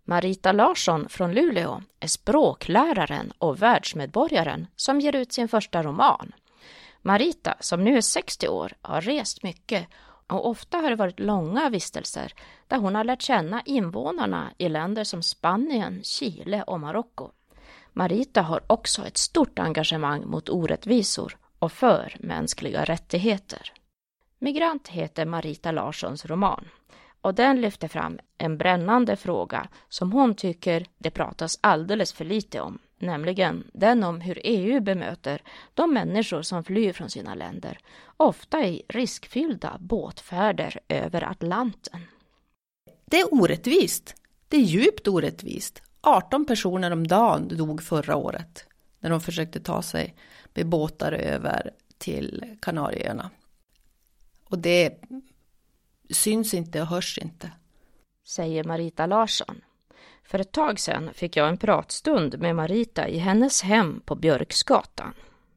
Marita Larsson från Luleå är språkläraren och världsmedborgaren som ger ut sin första roman. Marita, som nu är 60 år, har rest mycket och ofta har det varit långa vistelser där hon har lärt känna invånarna i länder som Spanien, Chile och Marocko. Marita har också ett stort engagemang mot orättvisor och för mänskliga rättigheter. Migrant heter Marita Larssons roman och den lyfter fram en brännande fråga som hon tycker det pratas alldeles för lite om, nämligen den om hur EU bemöter de människor som flyr från sina länder, ofta i riskfyllda båtfärder över Atlanten. Det är orättvist. Det är djupt orättvist. 18 personer om dagen dog förra året när de försökte ta sig med båtar över till Kanarieöarna. Och det syns inte och hörs inte. Säger Marita Larsson. För ett tag sedan fick jag en pratstund med Marita i hennes hem på Björksgatan.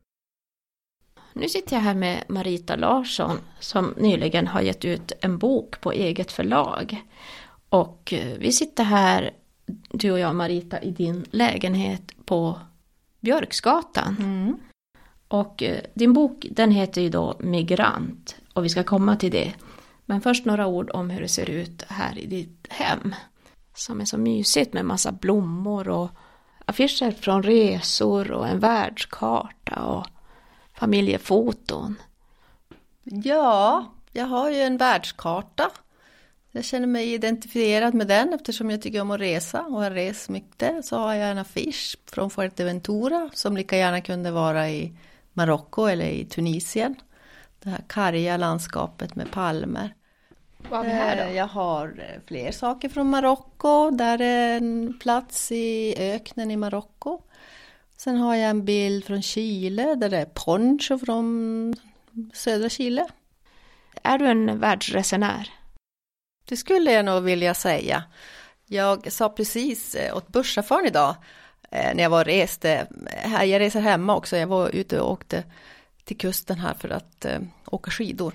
Nu sitter jag här med Marita Larsson som nyligen har gett ut en bok på eget förlag. Och vi sitter här, du och jag Marita, i din lägenhet på Björksgatan. Mm. Och din bok, den heter ju då Migrant och vi ska komma till det. Men först några ord om hur det ser ut här i ditt hem. Som är så mysigt med massa blommor och affischer från resor och en världskarta och familjefoton. Ja, jag har ju en världskarta. Jag känner mig identifierad med den eftersom jag tycker om att resa och har rest mycket. Så har jag en affisch från Fuerteventura som lika gärna kunde vara i Marocko eller i Tunisien. Det här karga landskapet med palmer. Vad är här då? Jag har fler saker från Marocko. Där är en plats i öknen i Marocko. Sen har jag en bild från Chile där det är poncho från södra Chile. Är du en världsresenär? Det skulle jag nog vilja säga. Jag sa precis åt busschauffören idag när jag var och reste. Jag reser hemma också. Jag var ute och åkte till kusten här för att åka skidor.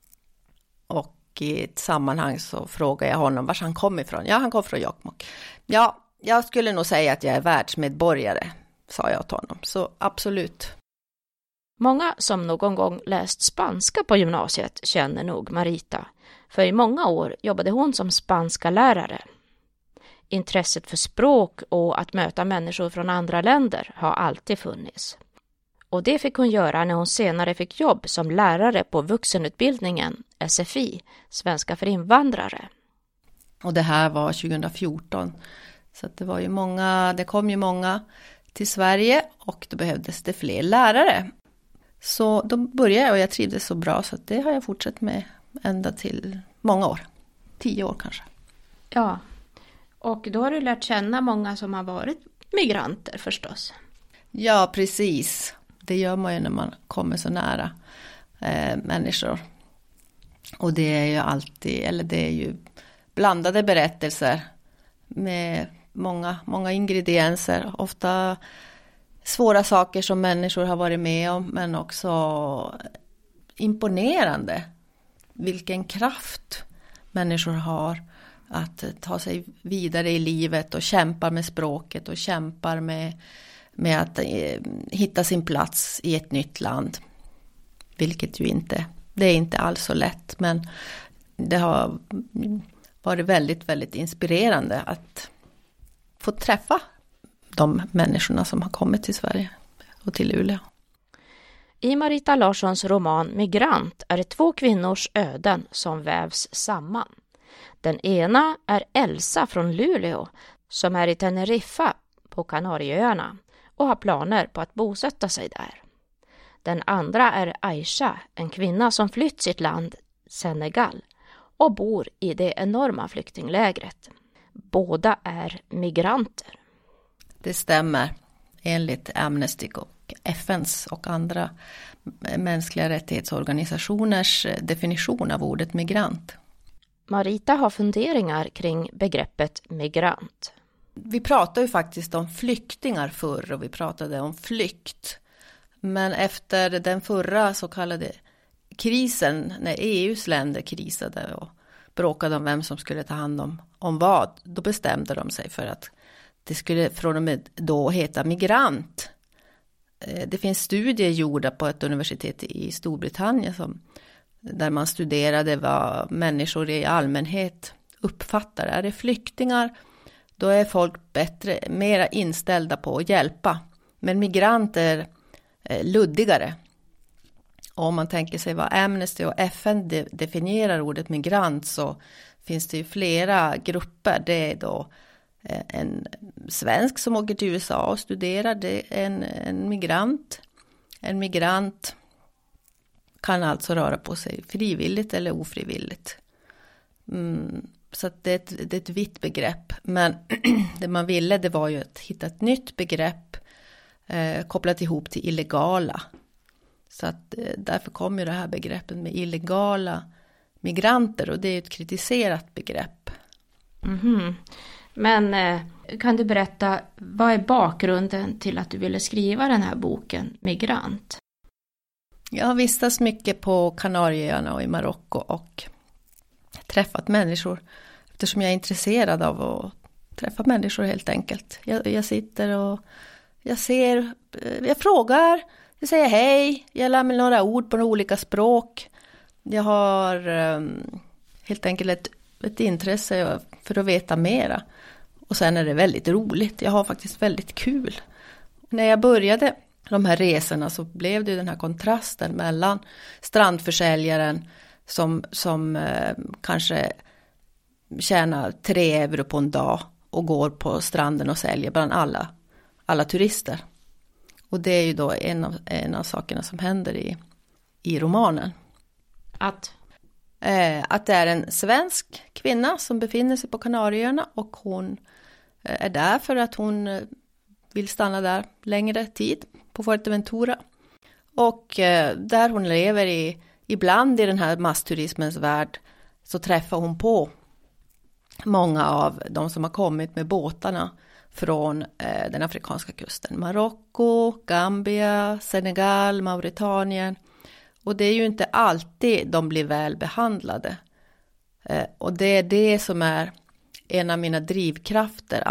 Och i ett sammanhang så frågade jag honom var han kom ifrån. Ja, han kom från Jokkmokk. Ja, jag skulle nog säga att jag är världsmedborgare, sa jag åt honom. Så absolut. Många som någon gång läst spanska på gymnasiet känner nog Marita. För i många år jobbade hon som spanska lärare. Intresset för språk och att möta människor från andra länder har alltid funnits. Och det fick hon göra när hon senare fick jobb som lärare på vuxenutbildningen SFI, Svenska för invandrare. Och det här var 2014. Så att det kom ju många till Sverige och då behövdes det fler lärare. Så då började jag och jag trivdes så bra så att det har jag fortsatt med ända till många år. 10 år kanske. Ja, och då har du lärt känna många som har varit migranter förstås. Ja, precis. Det gör man ju när man kommer så nära människor. Och det är ju det är ju blandade berättelser med många ingredienser. Ofta svåra saker som människor har varit med om, men också imponerande. Vilken kraft människor har att ta sig vidare i livet och kämpar med språket och kämpar med att hitta sin plats i ett nytt land. Vilket ju det är inte alls så lätt, men det har varit väldigt, väldigt inspirerande att få träffa de människorna som har kommit till Sverige och till Luleå. I Marita Larssons roman Migrant är det 2 kvinnors öden som vävs samman. Den ena är Elsa från Luleå som är i Teneriffa på Kanarieöarna och har planer på att bosätta sig där. Den andra är Aisha, en kvinna som flytt sitt land, Senegal, och bor i det enorma flyktinglägret. Båda är migranter. Det stämmer enligt Amnesty och FNs och andra mänskliga rättighetsorganisationers definition av ordet migrant. Marita har funderingar kring begreppet migrant. Vi pratade ju faktiskt om flyktingar förr och vi pratade om flykt. Men efter den förra så kallade krisen, när EUs länder krisade och bråkade om vem som skulle ta hand om vad, då bestämde de sig för att det skulle från och med då heta migrant. Det finns studier gjorda på ett universitet i Storbritannien där man studerade vad människor i allmänhet uppfattar. Är det flyktingar, då är folk mera inställda på att hjälpa. Men migranter är luddigare. Och om man tänker sig vad Amnesty och FN definierar ordet migrant, så finns det ju flera grupper. Det är då en svensk som åker till USA och studerar, det är en migrant. En migrant kan alltså röra på sig frivilligt eller ofrivilligt. Så att det är ett vitt begrepp. Men det man ville, det var ju att hitta ett nytt begrepp kopplat ihop till illegala. Så att därför kom ju det här begreppet med illegala migranter, och det är ett kritiserat begrepp. Mm-hmm. Men kan du berätta, vad är bakgrunden till att du ville skriva den här boken, Migrant? Jag har vistats mycket på Kanarieöarna och i Marocko och träffat människor, eftersom jag är intresserad av att träffa människor helt enkelt. Jag sitter och jag frågar, jag säger hej, jag lär mig några ord på några olika språk. Jag har helt enkelt ett intresse för att veta mera. Och sen är det väldigt roligt. Jag har faktiskt väldigt kul. När jag började de här resorna så blev det den här kontrasten mellan strandförsäljaren som kanske tjänar 3 euro på en dag och går på stranden och säljer bland alla turister. Och det är ju då en av sakerna som händer i romanen. Att det är en svensk kvinna som befinner sig på Kanarieöarna, och hon är där för att hon vill stanna där längre tid på Fuerteventura. Och där hon lever ibland i den här massturismens värld, så träffar hon på många av de som har kommit med båtarna från den afrikanska kusten. Marocko, Gambia, Senegal, Mauritanien. Och det är ju inte alltid de blir väl behandlade. Och det är det som är en av mina drivkrafter,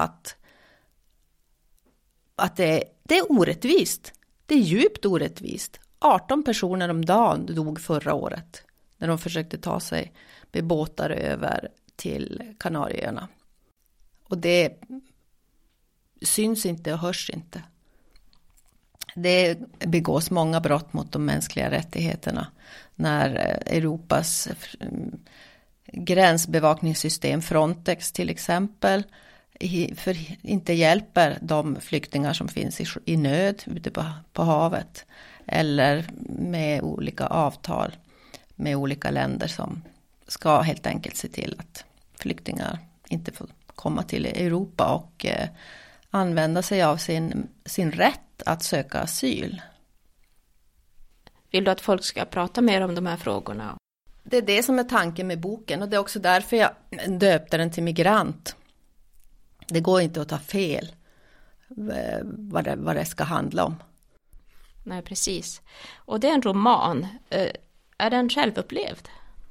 att det är orättvist. Det är djupt orättvist. 18 personer om dagen dog förra året när de försökte ta sig med båtar över till Kanarieöarna. Och det syns inte och hörs inte. Det begås många brott mot de mänskliga rättigheterna när Europas gränsbevakningssystem Frontex till exempel inte hjälper de flyktingar som finns i nöd ute på havet, eller med olika avtal med olika länder som ska helt enkelt se till att flyktingar inte får komma till Europa och använda sig av sin rätt att söka asyl. Vill du att folk ska prata mer om de här frågorna? Det är det som är tanken med boken, och det är också därför jag döpte den till Migrant. Det går inte att ta fel vad det ska handla om. Nej, precis. Och det är en roman. Är den självupplevd?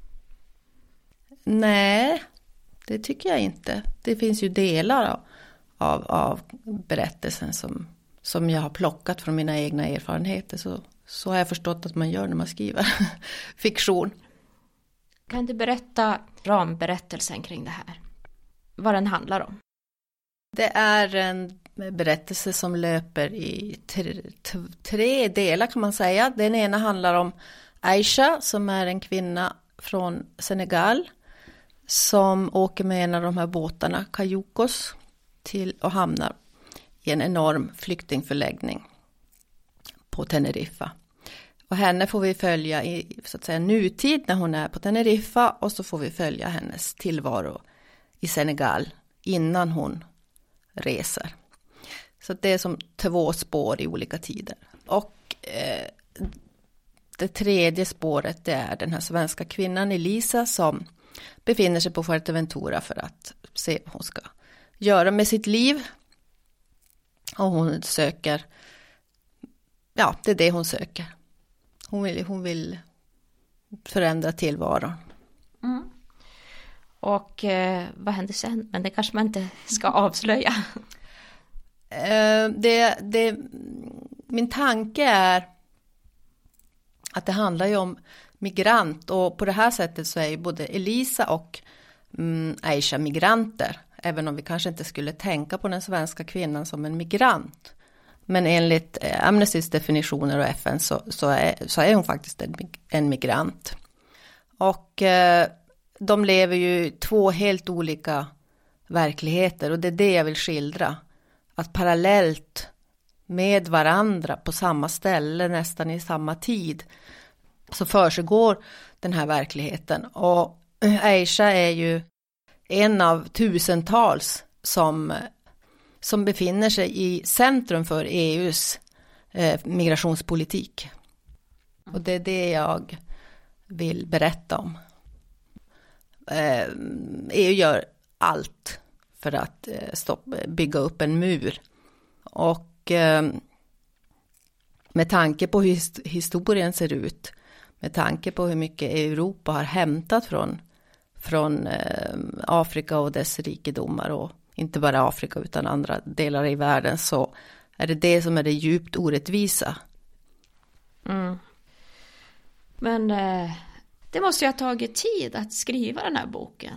Nej, det tycker jag inte. Det finns ju delar av berättelsen som jag har plockat från mina egna erfarenheter. Så har jag förstått att man gör när man skriver fiktion. Kan du berätta ramberättelsen kring det här? Vad den handlar om? Det är en berättelse som löper i 3 delar kan man säga. Den ena handlar om Aisha, som är en kvinna från Senegal som åker med en av de här båtarna, Kajokos, och hamnar i en enorm flyktingförläggning på Teneriffa. Och henne får vi följa i så att säga nutid när hon är på Teneriffa, och så får vi följa hennes tillvaro i Senegal innan hon reser. Så det är som 2 spår i olika tider. Och det tredje spåret, det är den här svenska kvinnan Elisa som befinner sig på Fuerteventura för att se vad hon ska göra med sitt liv. Och hon söker, ja, det är det hon söker. Hon vill förändra tillvaron. Mm. Och vad hände sen? Men det kanske man inte ska avslöja. Min tanke är att det handlar ju om migrant, och på det här sättet så är ju både Elisa och Aisha migranter, även om vi kanske inte skulle tänka på den svenska kvinnan som en migrant. Men enligt Amnestys definitioner och FN så är hon faktiskt en migrant. Och de lever ju i 2 helt olika verkligheter, och det är det jag vill skildra. Att parallellt med varandra på samma ställe, nästan i samma tid, så försiggår den här verkligheten. Och Aisha är ju en av tusentals som befinner sig i centrum för EUs migrationspolitik. Och det är det jag vill berätta om. EU gör allt för att bygga upp en mur. Och med tanke på hur historien ser ut, med tanke på hur mycket Europa har hämtat från Afrika och dess rikedomar, och inte bara Afrika utan andra delar i världen, så är det som är det djupt orättvisa. Mm. Men det måste ju ha tagit tid att skriva den här boken.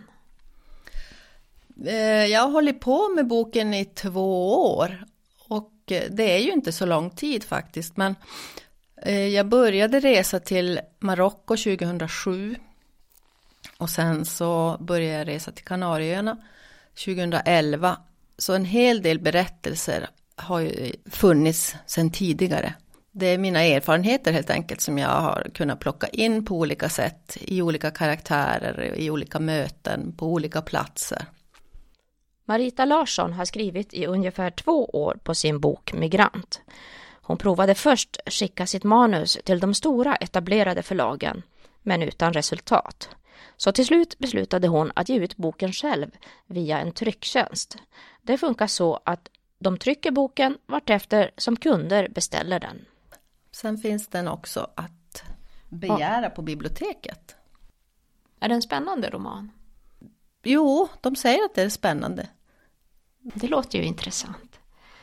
Jag har hållit på med boken i 2 år, och det är ju inte så lång tid faktiskt, men jag började resa till Marocko 2007, och sen så började jag resa till Kanarieöarna 2011. Så en hel del berättelser har ju funnits sedan tidigare. Det är mina erfarenheter helt enkelt som jag har kunnat plocka in på olika sätt, i olika karaktärer, i olika möten, på olika platser. Marita Larsson har skrivit i ungefär 2 år på sin bok Migrant. Hon provade först skicka sitt manus till de stora etablerade förlagen, men utan resultat. Så till slut beslutade hon att ge ut boken själv via en trycktjänst. Det funkar så att de trycker boken vartefter som kunder beställer den. Sen finns den också att begära på biblioteket. Är det en spännande roman? Jo, de säger att det är spännande. Det låter ju intressant.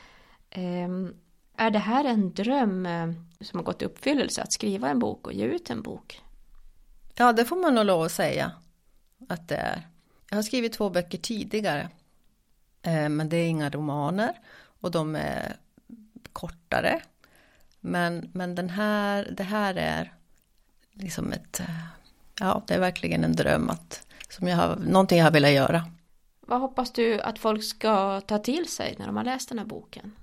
Är det här en dröm som har gått i uppfyllelse, att skriva en bok och ge ut en bok? Ja, det får man nog lov att säga att det är. Jag har skrivit 2 böcker tidigare, men det är inga romaner och de är kortare. Men det här är liksom det är verkligen en dröm, någonting jag har velat göra. Vad hoppas du att folk ska ta till sig när de har läst den här boken?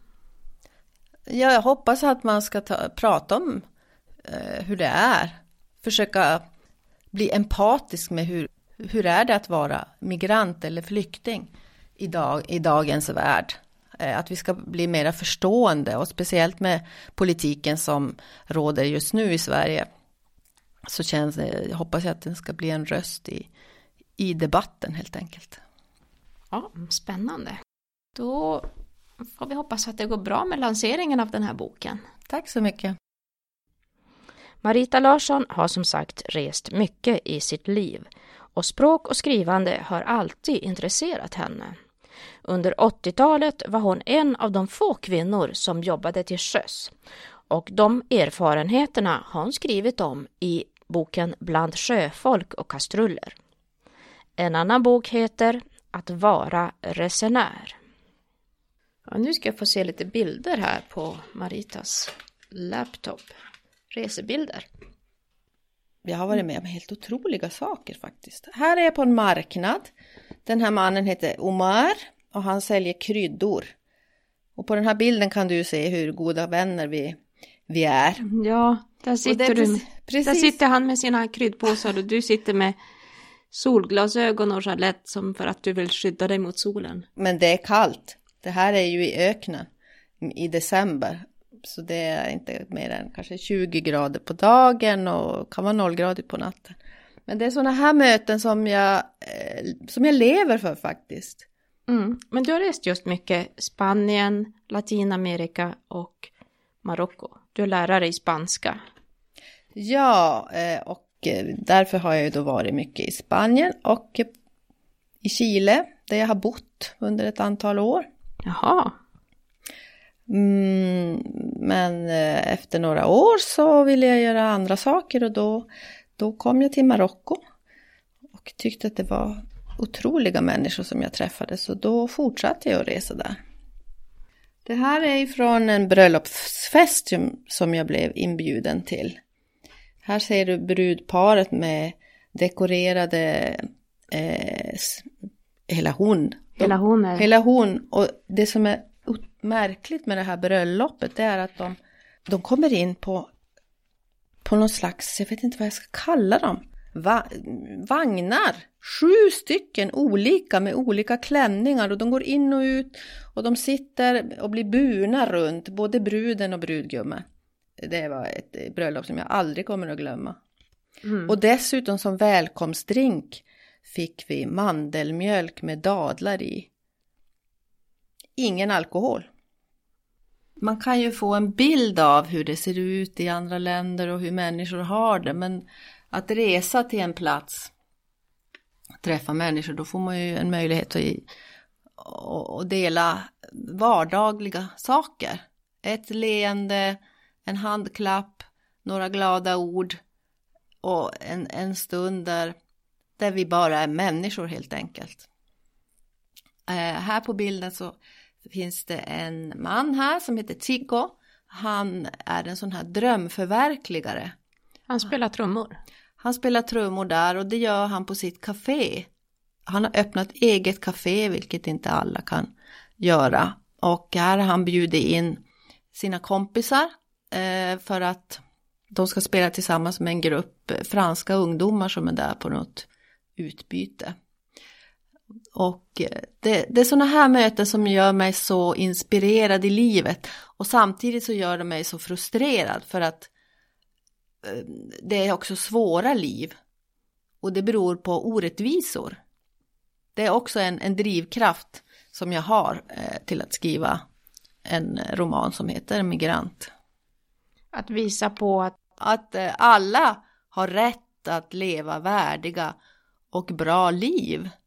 Ja, jag hoppas att man ska prata om hur det är. Försöka bli empatisk med hur är det att vara migrant eller flykting i dagens värld. Att vi ska bli mer förstående, och speciellt med politiken som råder just nu i Sverige, så hoppas jag att den ska bli en röst i debatten helt enkelt. Ja, spännande. Då får vi hoppas att det går bra med lanseringen av den här boken. Tack så mycket. Marita Larsson har som sagt rest mycket i sitt liv, och språk och skrivande har alltid intresserat henne. Under 80-talet var hon en av de få kvinnor som jobbade till sjöss, och de erfarenheterna har hon skrivit om i boken Bland sjöfolk och kastruller. En annan bok heter Att vara resenär. Ja, nu ska jag få se lite bilder här på Maritas laptop. Resebilder. Jag har varit med om helt otroliga saker faktiskt. Här är jag på en marknad. Den här mannen heter Omar och han säljer kryddor. Och på den här bilden kan du se hur goda vänner vi är. Ja, där sitter där sitter han med sina kryddpåsar och du sitter med solglasögon och chalett som för att du vill skydda dig mot solen. Men det är kallt. Det här är ju i öknen i december. Så det är inte mer än kanske 20 grader på dagen och kan vara 0 grader på natten. Men det är sådana här möten som jag lever för faktiskt. Mm. Men du har rest just mycket Spanien, Latinamerika och Marocko. Du är lärare i spanska. Ja, och därför har jag ju då varit mycket i Spanien och i Chile där jag har bott under ett antal år. Jaha. Men efter några år så ville jag göra andra saker och då kom jag till Marocko och tyckte att det var otroliga människor som jag träffade, så då fortsatte jag att resa där. Det här är från en bröllopsfest som jag blev inbjuden till. Här ser du brudparet med dekorerade hela hon. Och det som är märkligt med det här bröllopet, det är att de kommer in på någon slags, jag vet inte vad jag ska kalla dem, vagnar. 7 stycken olika med olika klänningar, och de går in och ut och de sitter och blir burna runt både bruden och brudgummen. Det var ett bröllop som jag aldrig kommer att glömma. Och dessutom som välkomstdrink fick vi mandelmjölk med dadlar i. Ingen alkohol. Man kan ju få en bild av hur det ser ut i andra länder och hur människor har det. Men att resa till en plats, träffa människor, då får man ju en möjlighet att dela vardagliga saker. Ett leende, en handklapp, några glada ord och en stund där vi bara är människor helt enkelt. Här på bilden så finns det en man här som heter Tico. Han är en sån här drömförverkligare. Han spelar trummor. Han spelar trummor där, och det gör han på sitt café. Han har öppnat eget café, vilket inte alla kan göra. Och här har han bjudit in sina kompisar för att de ska spela tillsammans med en grupp franska ungdomar som är där på något utbyte. Och det är såna här möten som gör mig så inspirerad i livet, och samtidigt så gör det mig så frustrerad, för att det är också svåra liv och det beror på orättvisor. Det är också en drivkraft som jag har till att skriva en roman som heter Migrant. Att visa på att alla har rätt att leva värdiga och bra liv.